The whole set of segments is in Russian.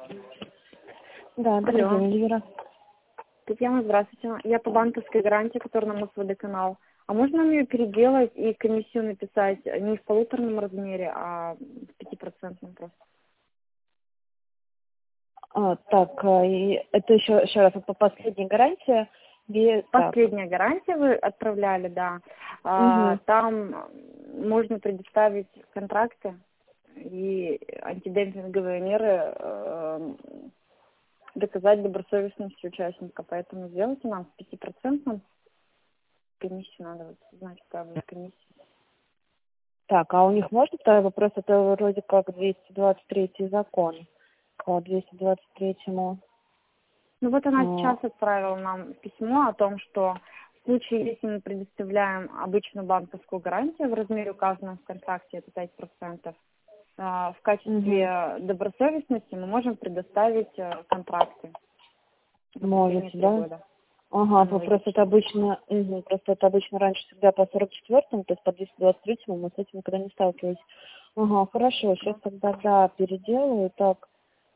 Да, добрый Алло. день, Эльвира. Татьяна, здравствуйте. Я по банковской гарантии, которую нам водоканал. А можно мне ее переделать и комиссию написать не в полуторном размере, а в 5% просто? И это еще раз, по последней гарантии. Так. Последняя гарантия вы отправляли, да. Угу. Там можно предоставить контракты и антидемпинговые меры, доказать добросовестность участника. Поэтому сделайте нам с 5% комиссию, надо вот знать, какая будет комиссия. Так, а у них можно второй вопрос? Это вроде как 223 закон. По 223-му. Ну вот она сейчас отправила нам письмо о том, что в случае, если мы предоставляем обычную банковскую гарантию в размере указанном в контракте, это 5%, в качестве добросовестности мы можем предоставить контракты. Можете, да? Года. Ага, просто это обычно, раньше всегда по 44-му, то есть по 223-му мы с этим никогда не сталкивались. Ага, хорошо, сейчас тогда, да, переделаю, так,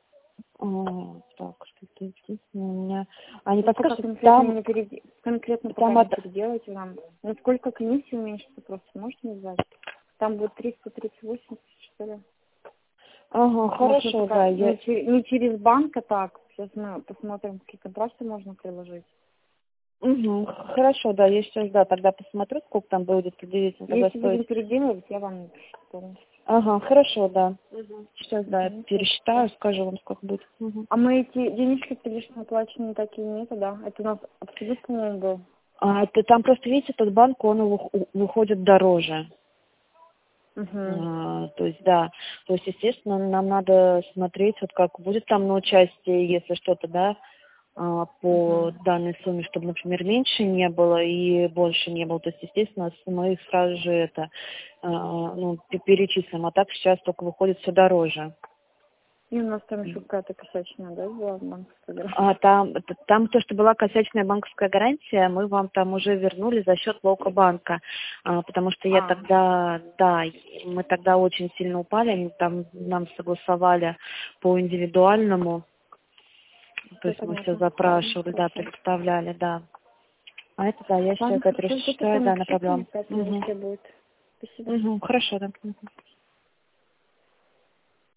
что-то здесь у меня. А не подскажете, там... Конкретно пока не переделайте нам. Насколько комиссия уменьшится, просто можете назвать? Там будет 338, что ли? Ага, хорошо, да. Не через банк, а так. Сейчас мы посмотрим, какие контракты можно приложить. Угу, хорошо, да, я сейчас, да, тогда посмотрю, сколько там будет приблизительно. Если будем переделывать, я вам полностью. Ага, хорошо, да. Сейчас, да, пересчитаю, скажу вам, сколько будет. А мы эти денежки лишние оплаченные такие нету, да? Это у нас абсолютно не был. Там просто, видите, этот банк, он выходит дороже. То есть, да, то есть, естественно, нам надо смотреть, вот как будет там на участие, если что-то, да, по данной сумме, чтобы, например, меньше не было и больше не было. То есть, естественно, мы сразу же это перечислим, а так сейчас только выходит все дороже. И у нас там еще какая-то косячная, да, была банковская гарантия? Там то, что была косячная банковская гарантия, мы вам там уже вернули за счет Волкобанка, потому что мы тогда очень сильно упали, там нам согласовали по индивидуальному, то есть мы все запрашивали, да, предоставляли, да. А это, да, я сейчас это рассчитаю, да, направляю. Спасибо. Хорошо, да.